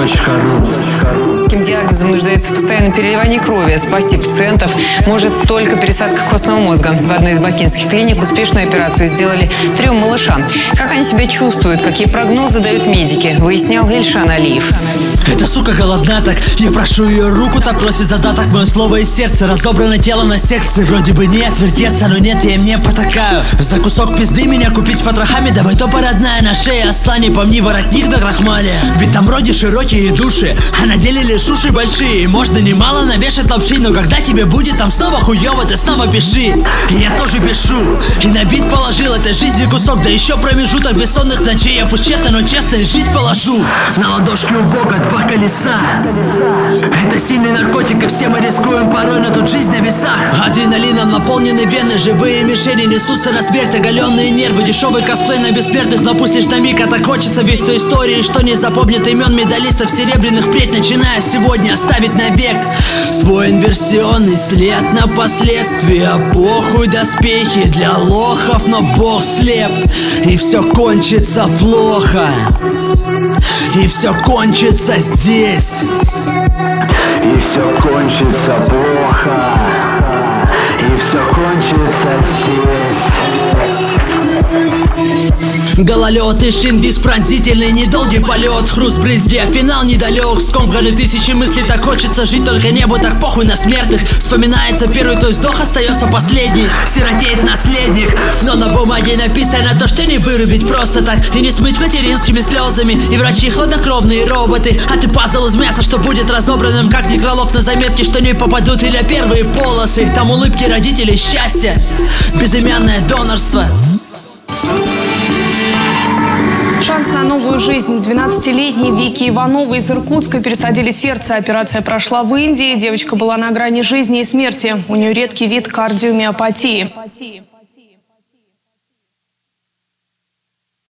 Каким диагнозом нуждается в постоянном переливании крови. Спасти пациентов может только пересадка костного мозга. В одной из бакинских клиник успешную операцию сделали 3 малышам. Как они себя чувствуют, какие прогнозы дают медики, выяснял Ильшан Алиев. Эта сука голодна так, я прошу ее руку, так просит задаток. Мое слово из сердца, разобрано тело на секции. Вроде бы не отвертеться, но нет, я им не потакаю. За кусок пизды меня купить фатрахами, давай то породная на шее, осла не помни воротник до крахмаля. Ведь там вроде широкие души, а на деле лишь уши большие. Можно немало навешать лапши, но когда тебе будет там снова хуёво, ты снова пиши. И я тоже пишу, и на бит положил этой жизни кусок, да еще промежуток бессонных ночей. Я пусть тщетно, но честно и жизнь положу. На ладошке у Бога 2 колеса. Это сильный наркотик, и все мы рискуем порой, но тут жизнь на весах. Адреналином наполнены вены, живые мишени несутся на смерть, оголенные нервы, дешевый косплей на бессмертных. Но пусть лишь на миг, а так хочется весь той истории, что не запомнит имен медалистов серебряных, впредь, начиная сегодня, оставить навек свой инверсионный след на последствия. Похуй доспехи для лохов, но Бог слеп, и все кончится плохо, и все кончится здесь, и все кончится плохо, и все кончится здесь. Гололед и шинвиз пронзительный, недолгий полет, хруст брызги, а финал недалек. Скомканы тысячи мыслей, так хочется жить, только небу так похуй на смертных. Вспоминается первый твой вздох, остается последний. Сиротеет наследник, но на бумаге написано то, что не вырубить просто так и не смыть материнскими слезами. И врачи хладнокровные роботы, а ты пазл из мяса, что будет разобранным, как некролог на заметке, что не попадут или первые полосы. Там улыбки родителей, счастья, безымянное донорство. Шанс на новую жизнь. 12-летней Вике Ивановой из Иркутска пересадили сердце. Операция прошла в Индии. Девочка была на грани жизни и смерти. У нее редкий вид кардиомиопатии.